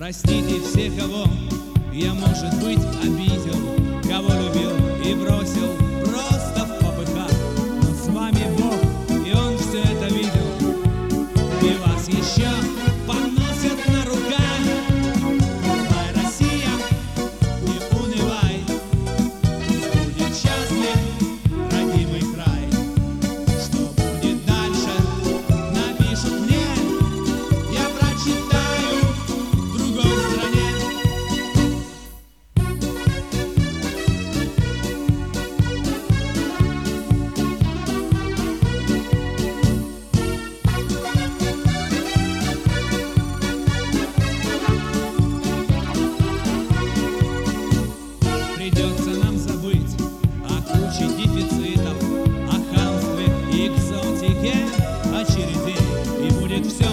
Простите всех, кого я, может быть, обидел, кого любил и бросил просто в попыхах. Но с вами Бог, и Он все это видел, и вас еще поносят на руках. Моя Россия, не унывай, будет счастлив родимый край. Что будет дальше, напишут мне, я прочитаю в другой стране. Придется нам забыть о куче дефицитов, о хамстве и экзотике очередей, и будет все